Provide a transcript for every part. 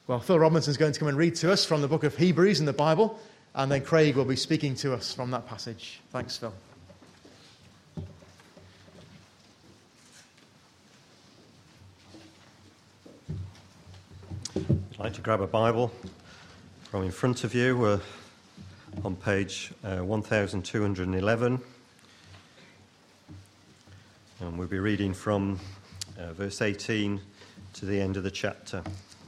Well, Phil Robinson's going to come and read to us from the book of Hebrews in the Bible, and then Craig will be speaking to us from that passage. Thanks, Phil. If you'd like to grab a Bible from in front of you, we're on page 1211, and we'll be reading from verse 18 to the end of the chapter.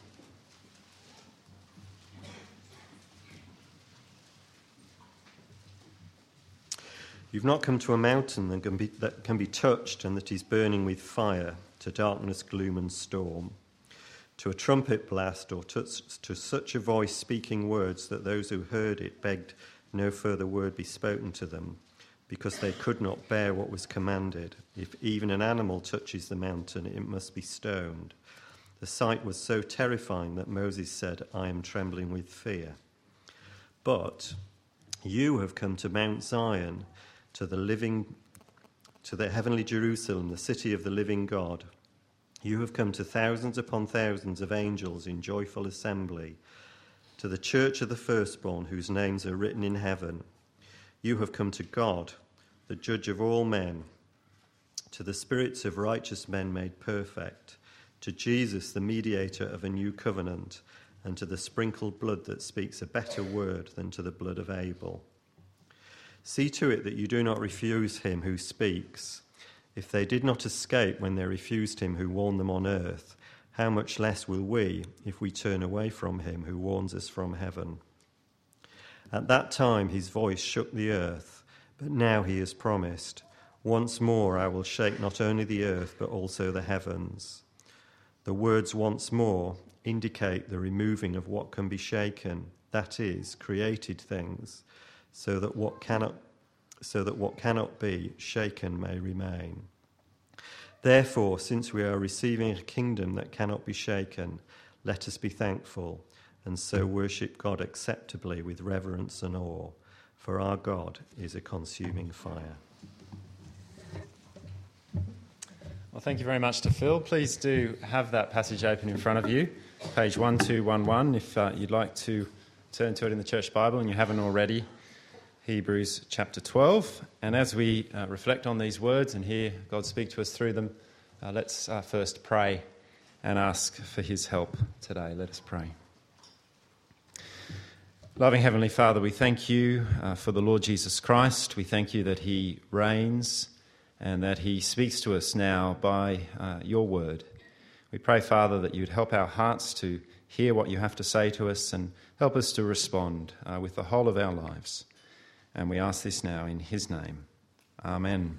You've not come to a mountain that can be touched and that is burning with fire, to darkness, gloom and storm, to a trumpet blast, or to such a voice speaking words that those who heard it begged no further word be spoken to them, because they could not bear what was commanded. If even an animal touches the mountain, it must be stoned. The sight was so terrifying that Moses said, I am trembling with fear. But you have come to Mount Zion, to the heavenly Jerusalem, the city of the living God. You have come to thousands upon thousands of angels in joyful assembly, to the church of the firstborn whose names are written in heaven. You have come to God, the judge of all men, to the spirits of righteous men made perfect, to Jesus, the mediator of a new covenant, and to the sprinkled blood that speaks a better word than to the blood of Abel. See to it that you do not refuse him who speaks. If they did not escape when they refused him who warned them on earth, how much less will we if we turn away from him who warns us from heaven? At that time his voice shook the earth, but now he has promised, once more I will shake not only the earth but also the heavens. The words once more indicate the removing of what can be shaken, that is, created things, so that what cannot be shaken may remain. Therefore, since we are receiving a kingdom that cannot be shaken, let us be thankful and so worship God acceptably with reverence and awe, for our God is a consuming fire. Well, thank you very much to Phil. Please do have that passage open in front of you, page 1211, if you'd like to turn to it in the Church Bible and you haven't already. Hebrews chapter 12. And as we reflect on these words and hear God speak to us through them, let's first pray and ask for his help today. Let us pray. Loving Heavenly Father, we thank you for the Lord Jesus Christ. We thank you that he reigns and that he speaks to us now by your word. We pray, Father, that you'd help our hearts to hear what you have to say to us and help us to respond with the whole of our lives. And we ask this now in his name. Amen.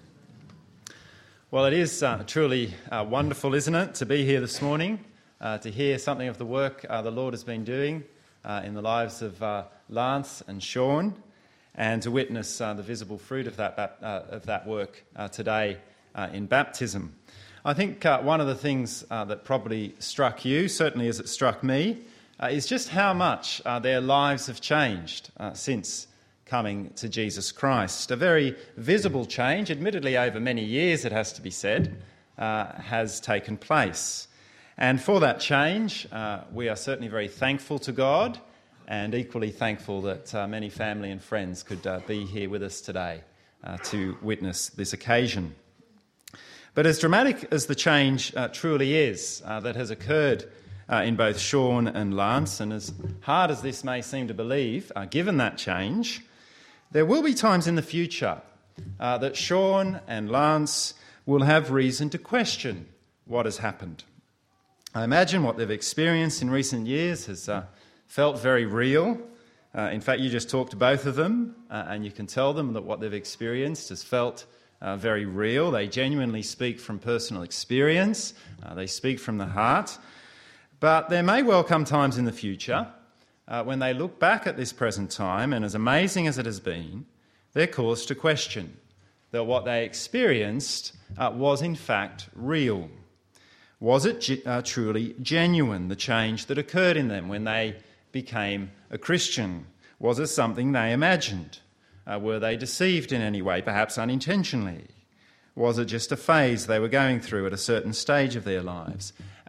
Well, it is truly wonderful, isn't it, to be here this morning, to hear something of the work the Lord has been doing in the lives of Lance and Sean, and to witness the visible fruit of that work today in baptism. I think one of the things that probably struck you, certainly as it struck me, is just how much their lives have changed since coming to Jesus Christ. A very visible change, admittedly over many years it has to be said, has taken place. And for that change, we are certainly very thankful to God, and equally thankful that many family and friends could be here with us today to witness this occasion. But as dramatic as the change truly is that has occurred in both Sean and Lance, and as hard as this may seem to believe, given that change, there will be times in the future that Sean and Lance will have reason to question what has happened. I imagine what they've experienced in recent years has felt very real. In fact, you just talked to both of them, and you can tell them that what they've experienced has felt very real. They genuinely speak from personal experience. They speak from the heart. But there may well come times in the future when they look back at this present time, and as amazing as it has been, they're caused to question that what they experienced was in fact real. Was it truly genuine, the change that occurred in them when they became a Christian? Was it something they imagined? Were they deceived in any way, perhaps unintentionally? Was it just a phase they were going through at a certain stage of their lives?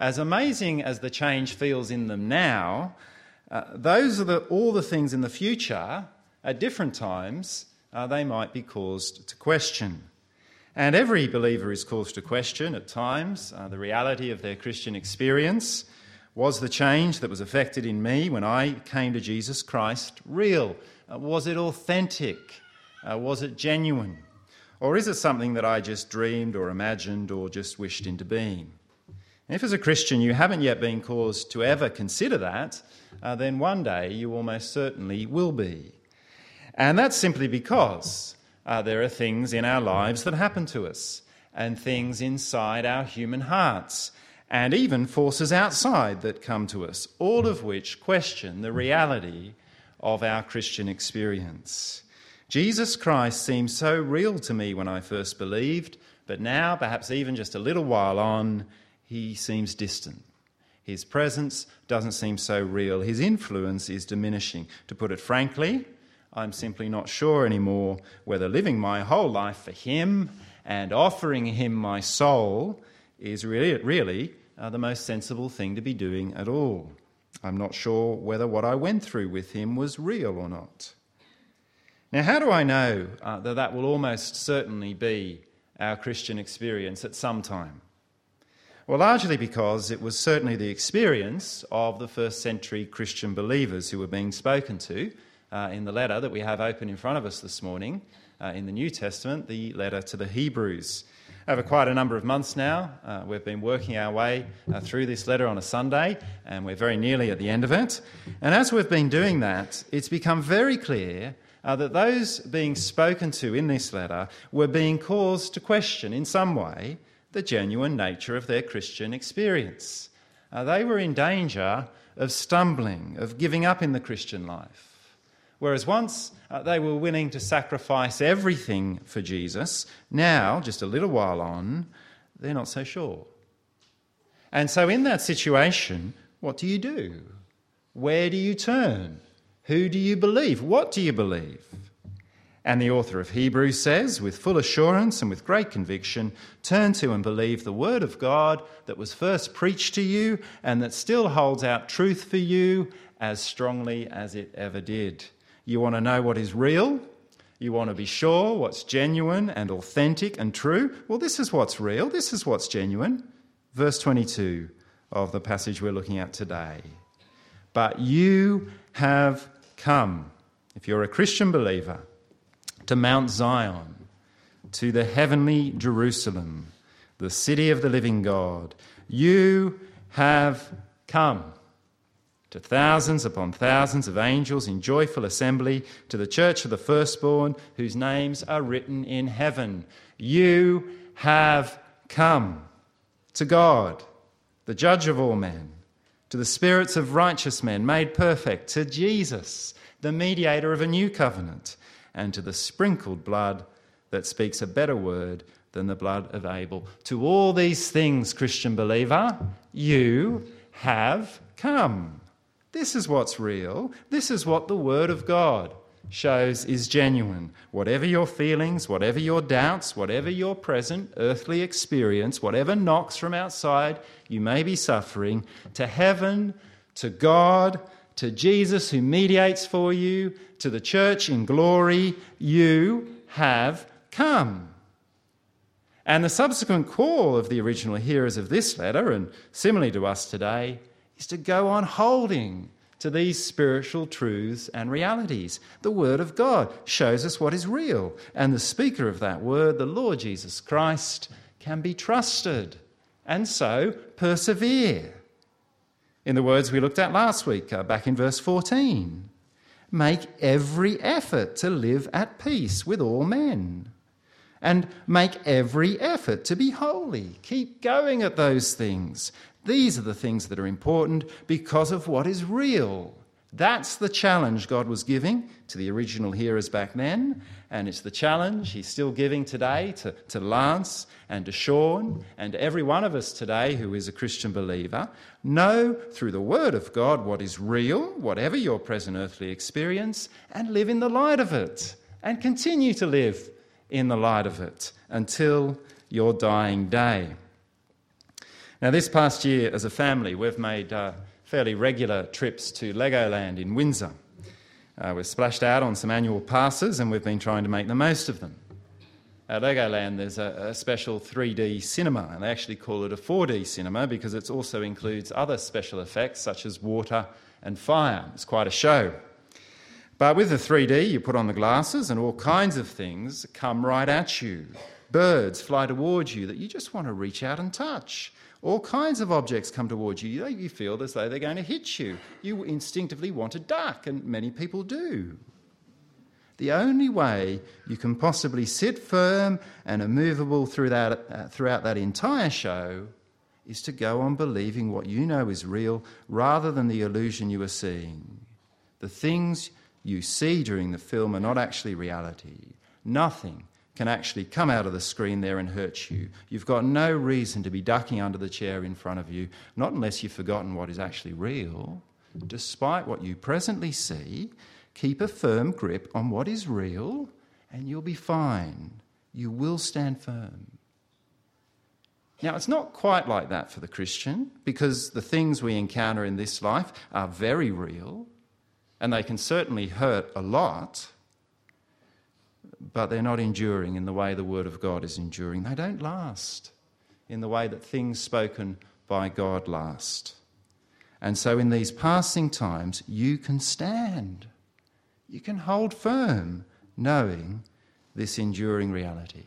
as amazing as the change feels in them now, those are all the things in the future, at different times, they might be caused to question. And every believer is caused to question at times the reality of their Christian experience. Was the change that was effected in me when I came to Jesus Christ real? Was it authentic? Was it genuine? Or is it something that I just dreamed or imagined or just wished into being? And if as a Christian you haven't yet been caused to ever consider that, then one day you almost certainly will be. And that's simply because there are things in our lives that happen to us, and things inside our human hearts, and even forces outside that come to us, all of which question the reality of our Christian experience. Jesus Christ seemed so real to me when I first believed, but now, perhaps even just a little while on, he seems distant. His presence doesn't seem so real. His influence is diminishing. To put it frankly, I'm simply not sure anymore whether living my whole life for him and offering him my soul is really the most sensible thing to be doing at all. I'm not sure whether what I went through with him was real or not. Now, how do I know that will almost certainly be our Christian experience at some time? Well, largely because it was certainly the experience of the first century Christian believers who were being spoken to in the letter that we have open in front of us this morning in the New Testament, the letter to the Hebrews. Over quite a number of months now, we've been working our way through this letter on a Sunday, and we're very nearly at the end of it. And as we've been doing that, it's become very clear that those being spoken to in this letter were being caused to question in some way the genuine nature of their Christian experience. They were in danger of stumbling, of giving up in the Christian life. Whereas once they were willing to sacrifice everything for Jesus, now, just a little while on, they're not so sure. And so in that situation, what do you do? Where do you turn? Who do you believe? What do you believe? And the author of Hebrews says, with full assurance and with great conviction, turn to and believe the word of God that was first preached to you and that still holds out truth for you as strongly as it ever did. You want to know what is real? You want to be sure what's genuine and authentic and true? Well, this is what's real. This is what's genuine. Verse 22 of the passage we're looking at today. But you have come, if you're a Christian believer, to Mount Zion, to the heavenly Jerusalem, the city of the living God. You have come to thousands upon thousands of angels in joyful assembly, to the church of the firstborn, whose names are written in heaven. You have come to God, the judge of all men, to the spirits of righteous men made perfect, to Jesus, the mediator of a new covenant, and to the sprinkled blood that speaks a better word than the blood of Abel. To all these things, Christian believer, you have come. This is what's real. This is what the Word of God shows is genuine. Whatever your feelings, whatever your doubts, whatever your present earthly experience, whatever knocks from outside you may be suffering, to heaven, to God, to Jesus who mediates for you, to the church in glory, you have come. And the subsequent call of the original hearers of this letter, and similarly to us today, is to go on holding to these spiritual truths and realities. The Word of God shows us what is real, and the speaker of that Word, the Lord Jesus Christ, can be trusted, and so persevere. In the words we looked at last week, back in verse 14, make every effort to live at peace with all men, and make every effort to be holy. Keep going at those things. These are the things that are important because of what is real. That's the challenge God was giving to the original hearers back then, and it's the challenge he's still giving today to Lance and to Sean and every one of us today who is a Christian believer. Know through the Word of God what is real, whatever your present earthly experience, and live in the light of it, and continue to live in the light of it until your dying day. Now, this past year as a family, we've made fairly regular trips to Legoland in Windsor. We've splashed out on some annual passes and we've been trying to make the most of them. At Legoland there's a special 3D cinema, and they actually call it a 4D cinema because it also includes other special effects such as water and fire. It's quite a show. But with the 3D, you put on the glasses and all kinds of things come right at you. Birds fly towards you that you just want to reach out and touch. All kinds of objects come towards you. You feel as though they're going to hit you. You instinctively want to duck, and many people do. The only way you can possibly sit firm and immovable throughout that entire show is to go on believing what you know is real rather than the illusion you are seeing. The things you see during the film are not actually reality. Nothing can actually come out of the screen there and hurt you. You've got no reason to be ducking under the chair in front of you, not unless you've forgotten what is actually real. Despite what you presently see, keep a firm grip on what is real and you'll be fine. You will stand firm. Now, it's not quite like that for the Christian, because the things we encounter in this life are very real and they can certainly hurt a lot, but they're not enduring in the way the Word of God is enduring. They don't last in the way that things spoken by God last. And so in these passing times, you can stand. You can hold firm, knowing this enduring reality.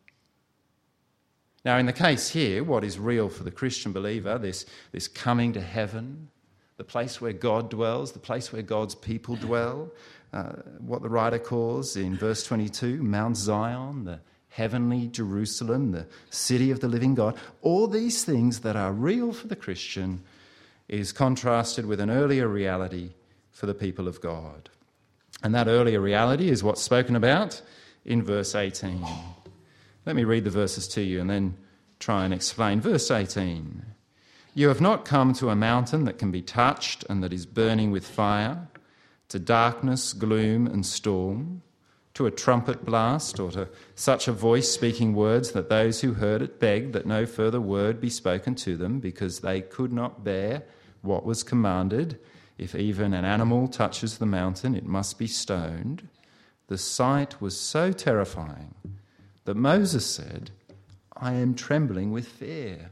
Now, in the case here, what is real for the Christian believer, this coming to heaven, the place where God dwells, the place where God's people dwell, what the writer calls in verse 22, Mount Zion, the heavenly Jerusalem, the city of the living God, all these things that are real for the Christian is contrasted with an earlier reality for the people of God. And that earlier reality is what's spoken about in verse 18. Let me read the verses to you and then try and explain. Verse 18. You have not come to a mountain that can be touched and that is burning with fire, to darkness, gloom and storm, to a trumpet blast, or to such a voice speaking words that those who heard it begged that no further word be spoken to them, because they could not bear what was commanded. If even an animal touches the mountain, it must be stoned. The sight was so terrifying that Moses said, I am trembling with fear.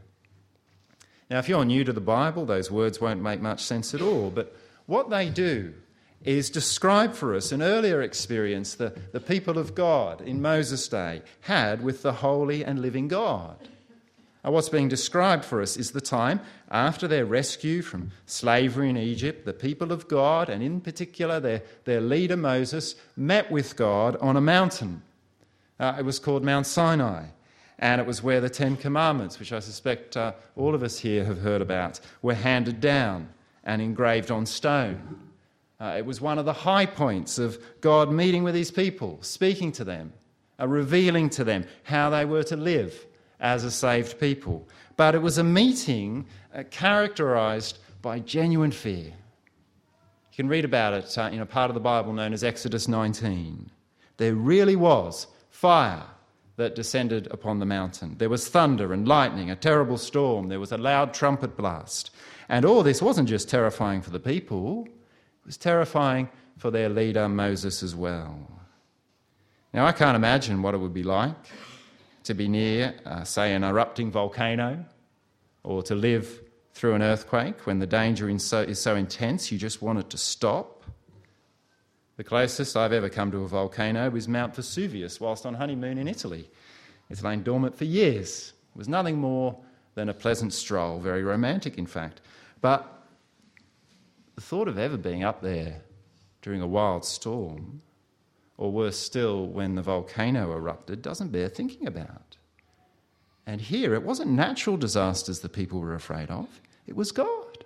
Now, if you're new to the Bible, those words won't make much sense at all, but what they do is describe for us an earlier experience the people of God in Moses' day had with the holy and living God. And what's being described for us is the time after their rescue from slavery in Egypt. The people of God, and in particular their leader Moses, met with God on a mountain. It was called Mount Sinai, and it was where the Ten Commandments, which I suspect all of us here have heard about, were handed down and engraved on stone. It was one of the high points of God meeting with his people, speaking to them, revealing to them how they were to live as a saved people. But it was a meeting characterised by genuine fear. You can read about it in a part of the Bible known as Exodus 19. There really was fire that descended upon the mountain. There was thunder and lightning, a terrible storm. There was a loud trumpet blast. And all this wasn't just terrifying for the people, it was terrifying for their leader Moses as well. Now, I can't imagine what it would be like to be near, say, an erupting volcano, or to live through an earthquake when the danger is so intense you just want it to stop. The closest I've ever come to a volcano was Mount Vesuvius whilst on honeymoon in Italy. It's lain dormant for years. It was nothing more than a pleasant stroll, very romantic in fact. But the thought of ever being up there during a wild storm, or worse still, when the volcano erupted, doesn't bear thinking about. And here, it wasn't natural disasters the people were afraid of, it was God.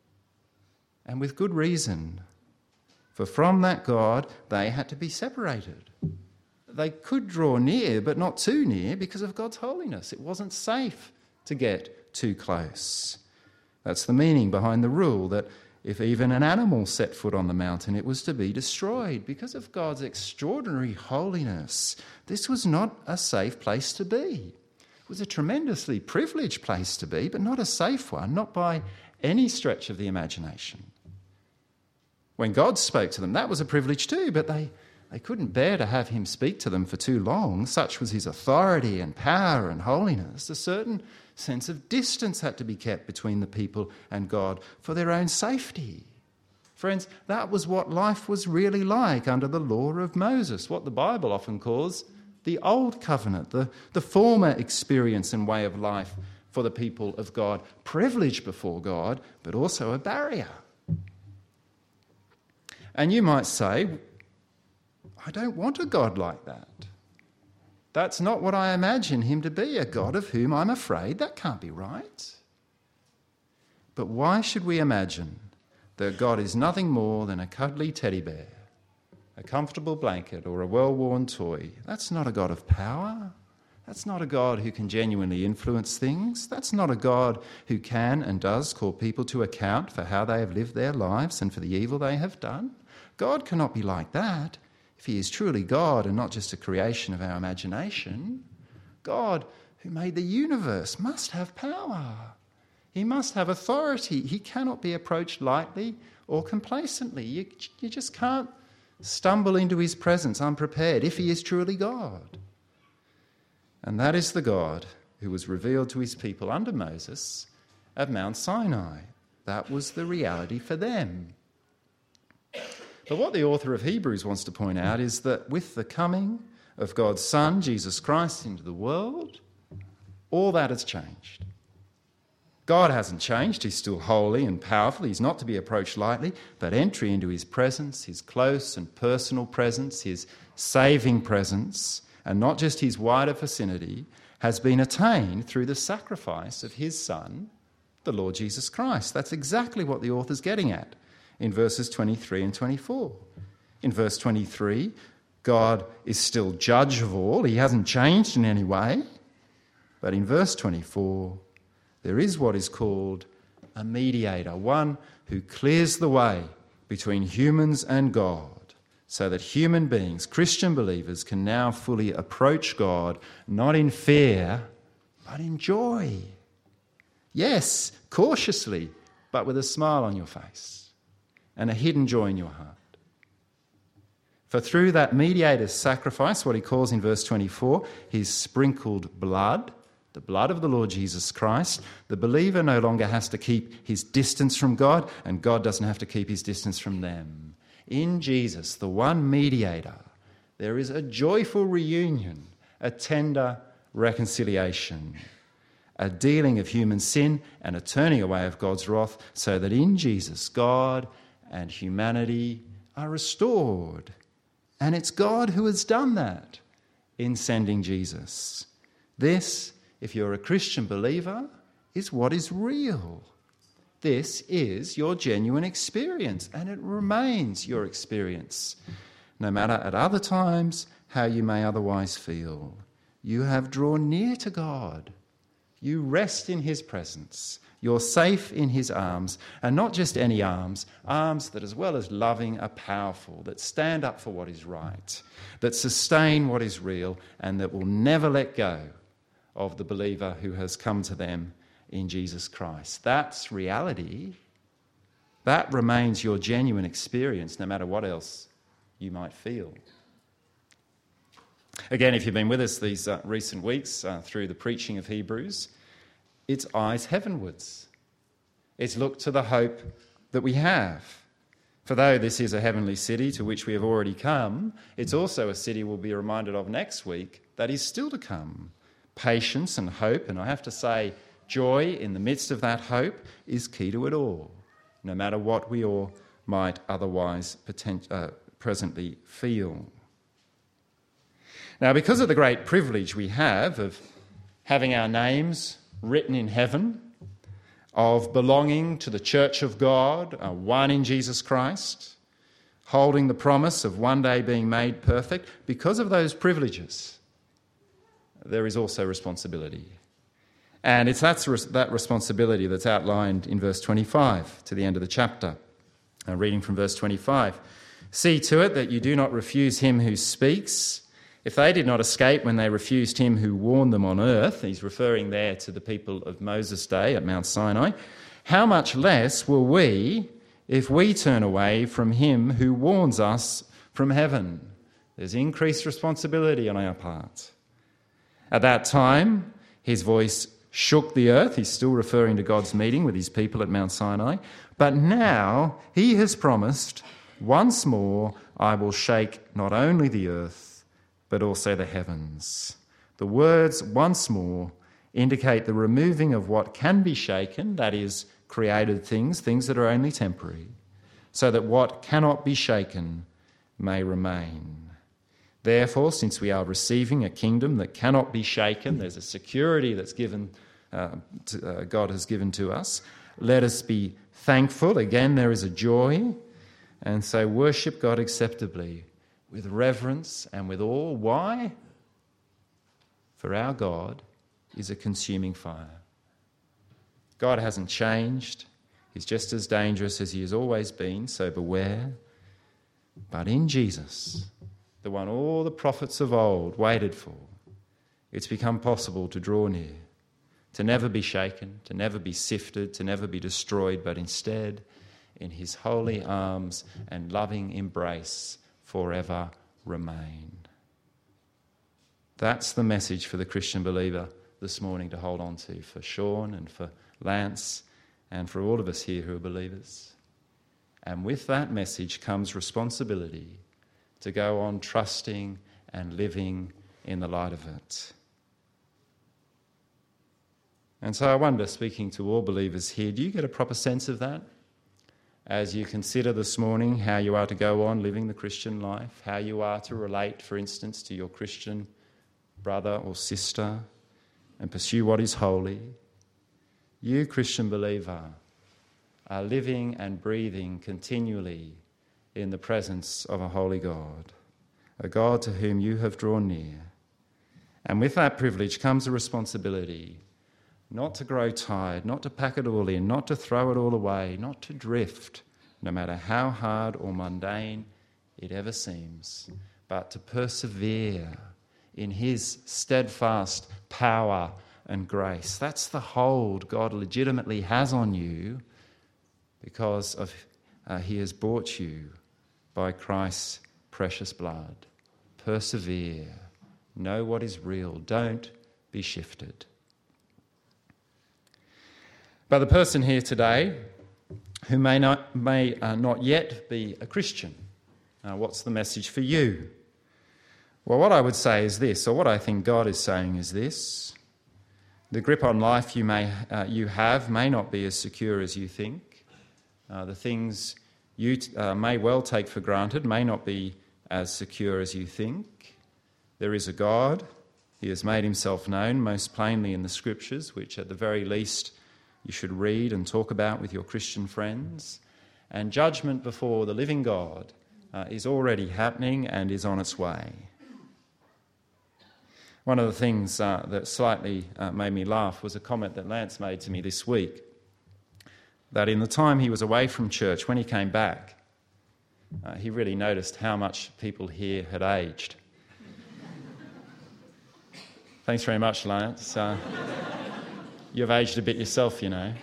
And with good reason, for from that God, they had to be separated. They could draw near, but not too near, because of God's holiness. It wasn't safe to get too close. That's the meaning behind the rule that if even an animal set foot on the mountain, it was to be destroyed. Because of God's extraordinary holiness, this was not a safe place to be. was a tremendously privileged place to be, but not a safe one, not by any stretch of the imagination. When God spoke to them, that was a privilege too, but they couldn't bear to have him speak to them for too long. Such was his authority and power and holiness. A certain sense of distance had to be kept between the people and God for their own safety. Friends, that was what life was really like under the law of Moses, what the Bible often calls the Old Covenant, the former experience and way of life for the people of God. Privilege before God, but also a barrier. And you might say, I don't want a God like that. That's not what I imagine him to be, a God of whom I'm afraid. That can't be right. But why should we imagine that God is nothing more than a cuddly teddy bear, a comfortable blanket, or a well-worn toy? That's not a God of power. That's not a God who can genuinely influence things. That's not a God who can and does call people to account for how they have lived their lives and for the evil they have done. God cannot be like that. If he is truly God and not just a creation of our imagination, God, who made the universe, must have power. He must have authority. He cannot be approached lightly or complacently. You just can't stumble into his presence unprepared if he is truly God. And that is the God who was revealed to his people under Moses at Mount Sinai. That was the reality for them. But what the author of Hebrews wants to point out is that with the coming of God's Son, Jesus Christ, into the world, all that has changed. God hasn't changed. He's still holy and powerful. He's not to be approached lightly, but entry into his presence, his close and personal presence, his saving presence, and not just his wider vicinity, has been attained through the sacrifice of his Son, the Lord Jesus Christ. That's exactly what the author's getting at in verses 23 and 24. In verse 23, God is still judge of all. He hasn't changed in any way. But in verse 24, there is what is called a mediator, one who clears the way between humans and God, so that human beings, Christian believers, can now fully approach God, not in fear, but in joy. Yes, cautiously, but with a smile on your face and a hidden joy in your heart. For through that mediator's sacrifice, what he calls in verse 24, his sprinkled blood, the blood of the Lord Jesus Christ, the believer no longer has to keep his distance from God, and God doesn't have to keep his distance from them. In Jesus, the one mediator, there is a joyful reunion, a tender reconciliation, a dealing of human sin and a turning away of God's wrath, so that in Jesus, God and humanity are restored. And it's God who has done that in sending Jesus. This, if you're a Christian believer, is what is real. This is your genuine experience, and it remains your experience. No matter at other times how you may otherwise feel, you have drawn near to God. You rest in his presence. You're safe in his arms, and not just any arms that as well as loving are powerful, that stand up for what is right, that sustain what is real, and that will never let go of the believer who has come to them in Jesus Christ. That's reality. That remains your genuine experience, no matter what else you might feel. Again, if you've been with us these recent weeks through the preaching of Hebrews, it's eyes heavenwards. It's look to the hope that we have. For though this is a heavenly city to which we have already come, it's also a city we'll be reminded of next week that is still to come. Patience and hope, and I have to say, joy in the midst of that hope is key to it all, no matter what we all might otherwise presently feel. Now, because of the great privilege we have of having our names written in heaven, of belonging to the Church of God, one in Jesus Christ, holding the promise of one day being made perfect, because of those privileges, there is also responsibility. And it's that responsibility that's outlined in verse 25 to the end of the chapter. Reading from verse 25. See to it that you do not refuse him who speaks If they did not escape when they refused him who warned them on earth, he's referring there to the people of Moses' day at Mount Sinai, how much less will we if we turn away from him who warns us from heaven? There's increased responsibility on our part. At that time, his voice shook the earth. He's still referring to God's meeting with his people at Mount Sinai. But now he has promised, once more I will shake not only the earth, but also the heavens. The words once more indicate the removing of what can be shaken, that is, created things that are only temporary, so that what cannot be shaken may remain. Therefore, since we are receiving a kingdom that cannot be shaken, there's a security that's given, God has given to us. Let us be thankful. Again, there is a joy. And so worship God acceptably, with reverence and with awe. Why? For our God is a consuming fire. God hasn't changed. He's just as dangerous as he has always been, so beware. But in Jesus, the one all the prophets of old waited for, it's become possible to draw near, to never be shaken, to never be sifted, to never be destroyed, but instead, in his holy arms and loving embrace, forever remain. That's the message for the Christian believer this morning to hold on to, for Sean and for Lance and for all of us here who are believers. And with that message comes responsibility to go on trusting and living in the light of it. And so I wonder, speaking to all believers here, do you get a proper sense of that? As you consider this morning how you are to go on living the Christian life, how you are to relate, for instance, to your Christian brother or sister and pursue what is holy. You, Christian believer, are living and breathing continually in the presence of a holy God, a God to whom you have drawn near. And with that privilege comes a responsibility not to grow tired, not to pack it all in, not to throw it all away, not to drift, no matter how hard or mundane it ever seems, but to persevere in his steadfast power and grace. That's the hold God legitimately has on you because of he has bought you by Christ's precious blood. Persevere. Know what is real. Don't be shifted. But the person here today who may not yet be a Christian, what's the message for you? Well, what I would say is this, or what I think God is saying is this: the grip on life you have may not be as secure as you think. The things you may well take for granted may not be as secure as you think. There is a God. He has made himself known most plainly in the Scriptures, which at the very least you should read and talk about with your Christian friends. And judgment before the living God is already happening and is on its way. One of the things that slightly made me laugh was a comment that Lance made to me this week, that in the time he was away from church, when he came back, he really noticed how much people here had aged. Thanks very much, Lance. You've aged a bit yourself, you know.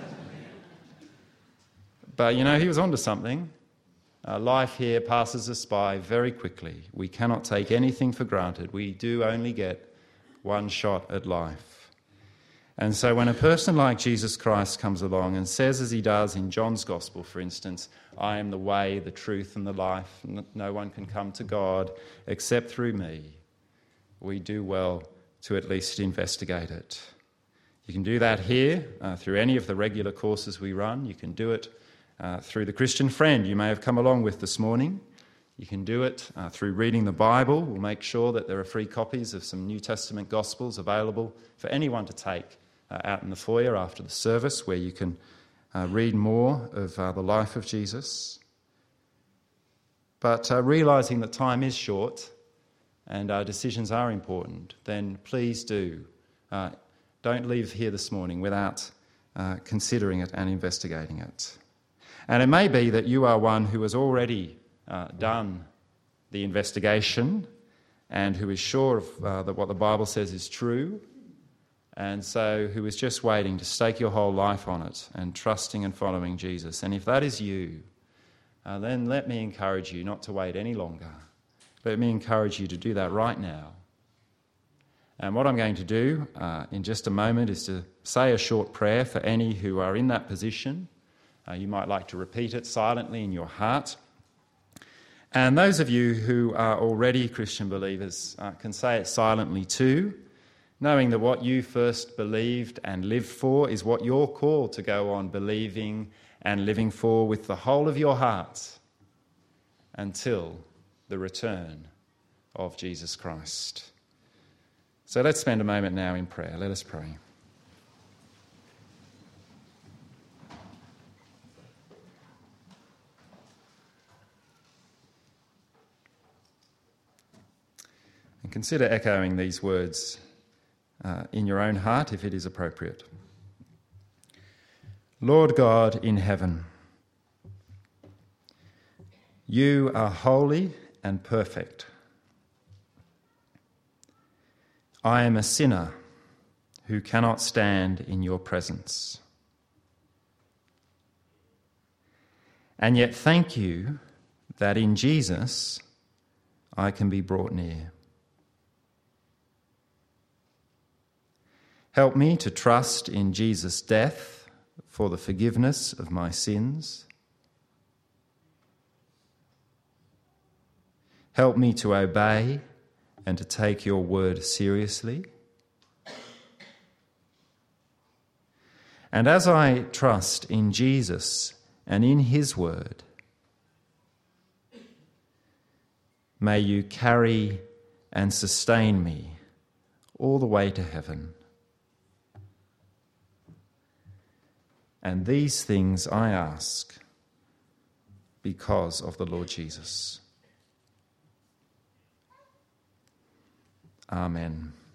But, you know, he was onto something. Life here passes us by very quickly. We cannot take anything for granted. We do only get one shot at life. And so when a person like Jesus Christ comes along and says, as he does in John's Gospel, for instance, I am the way, the truth and the life, no one can come to God except through me, we do well to at least investigate it. You can do that here through any of the regular courses we run. You can do it through the Christian friend you may have come along with this morning. You can do it through reading the Bible. We'll make sure that there are free copies of some New Testament Gospels available for anyone to take out in the foyer after the service, where you can read more of the life of Jesus. But realising that time is short and our decisions are important, then please do. Don't leave here this morning without considering it and investigating it. And it may be that you are one who has already done the investigation and who is sure of that what the Bible says is true, and so who is just waiting to stake your whole life on it and trusting and following Jesus. And if that is you, then let me encourage you not to wait any longer. Let me encourage you to do that right now. And what I'm going to do in just a moment is to say a short prayer for any who are in that position. You might like to repeat it silently in your heart. And those of you who are already Christian believers can say it silently too, knowing that what you first believed and lived for is what you're called to go on believing and living for with the whole of your heart until the return of Jesus Christ. So let's spend a moment now in prayer. Let us pray. And consider echoing these words in your own heart if it is appropriate. Lord God in heaven, you are holy and perfect. I am a sinner who cannot stand in your presence. And yet thank you that in Jesus I can be brought near. Help me to trust in Jesus' death for the forgiveness of my sins. Help me to obey and to take your word seriously. And as I trust in Jesus and in his word, may you carry and sustain me all the way to heaven. And these things I ask because of the Lord Jesus. Amen.